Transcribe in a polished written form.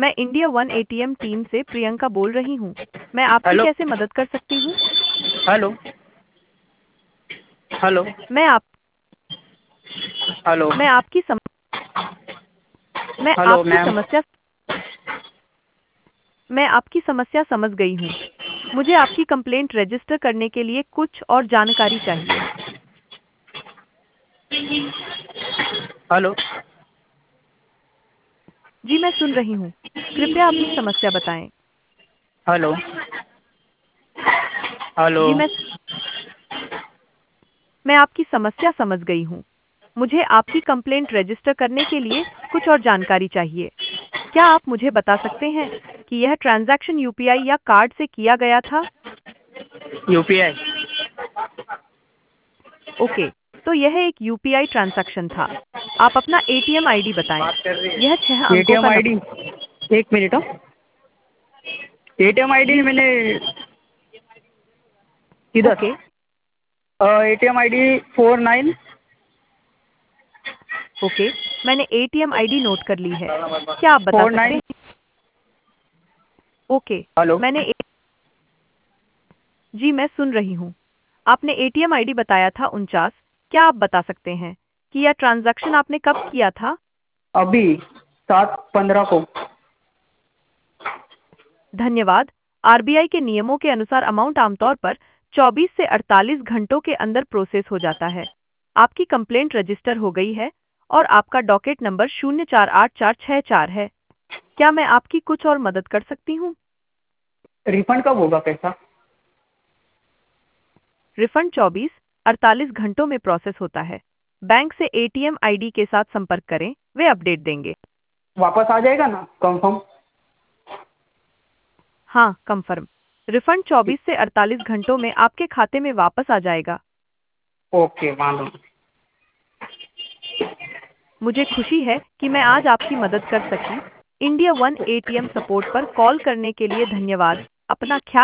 मैं India one ATM team से प्रियंका बोल रही हूँ। मैं आपकी हेलो। कैसे मदद कर सकती हूँ? हेलो। हेलो। मैं आप हेलो। मैं आपकी सम, मैं हेलो आपकी मैम। समस्या मैं आपकी समस्या समझ गई हूँ। मुझे आपकी कंप्लेंट रजिस्टर करने के लिए कुछ और जानकारी चाहिए। हेलो। जी मैं सुन रही हूँ। कृपया अपनी समस्या बताएं। हेलो। हेलो। जी मैं आपकी समस्या समझ गई हूँ। मुझे आपकी कंप्लेंट रजिस्टर करने के लिए कुछ और जानकारी चाहिए। क्या आप मुझे बता सकते हैं कि यह ट्रांजैक्शन यूपीआई या कार्ड से किया गया था? यूपीआई। ओके, तो यह एक यूपीआई ट्रांजैक्शन था। आप अपना एटीएम आईडी बताएं। बात कर रही यह है 6 अंकों एटीएम का आईडी। एक मिनट। एटीएम आईडी जी मैंने किधर? Okay ATM ID 49। ओके, मैंने एटीएम आईडी नोट कर ली है। क्या आप बता फोर सकते नाइन हैं? Okay, hello. मैंने जी मैं सुन रही हूँ। आपने एटीएम आईडी बताया था 49। क्या आप बता सकते हैं कि यह ट्रांजैक्शन आपने कब किया था? अभी 7:15 को। धन्यवाद। आरबीआई के नियमों के अनुसार अमाउंट आमतौर पर 24 से 48 घंटों के अंदर प्रोसेस हो जाता है। आपकी कंप्लेंट रजिस्टर हो गई है और आपका डॉकेट नंबर 048464 है। क्या मैं आपकी कुछ और मदद कर सकती हूँ? रिफंड कब होगा पैसा? रिफंड 24-48 घंटों में प्रोसेस होता है। बैंक से एटीएम आईडी के साथ संपर्क करें, वे अपडेट देंगे। वापस आ जाएगा ना कंफर्म? हाँ, कंफर्म। रिफंड 24 से 48 घंटों में आपके खाते में वापस आ जाएगा। ओके, मालूम। मुझे खुशी है कि मैं आज आपकी मदद कर सकी। इंडिया वन एटीएम सपोर्ट पर कॉल करने के लिए धन्यवाद। अपना ख्याल